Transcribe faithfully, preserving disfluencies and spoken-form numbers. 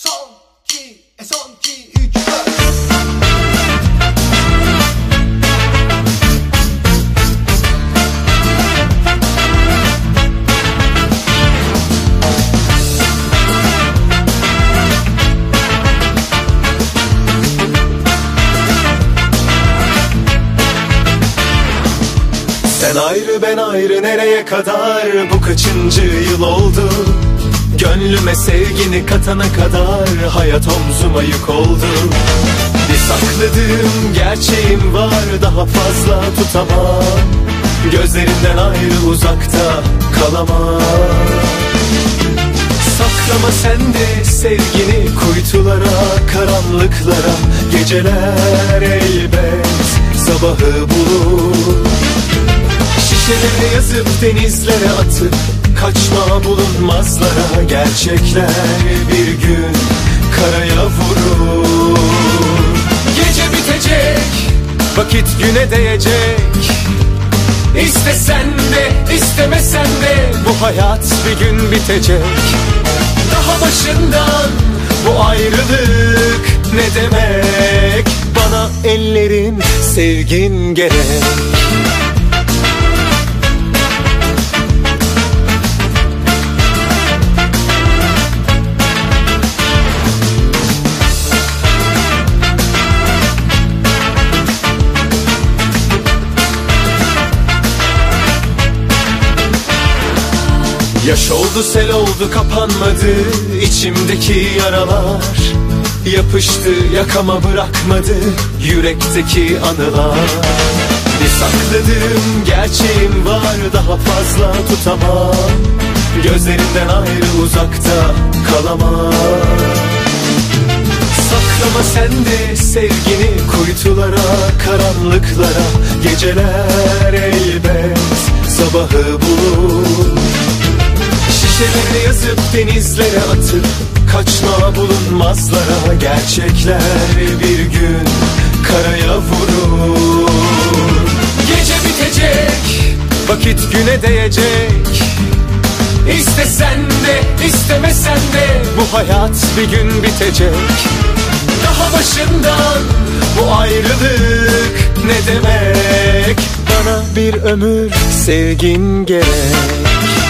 Son iki, e son iki, üç, dört. Sen ayrı ben ayrı nereye kadar, bu kaçıncı yıl oldu? Gönlüme sevgini katana kadar hayat omzuma yük oldu. Bir sakladığım gerçeğim var, daha fazla tutamam. Gözlerinden ayrı uzakta kalamam. Saklama sen de sevgini kuytulara, karanlıklara. Geceler elbet sabahı bulur. Şişelere yazıp denizlere atıp kaçma bulunmazlara. Gerçekler bir gün karaya vurur. Gece bitecek, vakit güne değecek. İstesen de istemesen de bu hayat bir gün bitecek. Daha başından bu ayrılık ne demek? Bana ellerin, sevgin gerek. Yaş oldu, sel oldu, kapanmadı içimdeki yaralar. Yapıştı yakama, bırakmadı yürekteki anılar. Bir sakladığım gerçeğim var, daha fazla tutamam. Gözlerinden ayrı uzakta kalamam. Saklama sen de sevgini kuytulara, karanlıklara. Geceler elbet sabahı bulur. Şişelere yazıp denizlere atıp kaçma bulunmazlara. Gerçekler bir gün karaya vurur. Gece bitecek, vakit güne değecek. İstesen de istemesen de bu hayat bir gün bitecek. Daha başından bu ayrılık ne demek? Bana bir ömür sevgin gerek.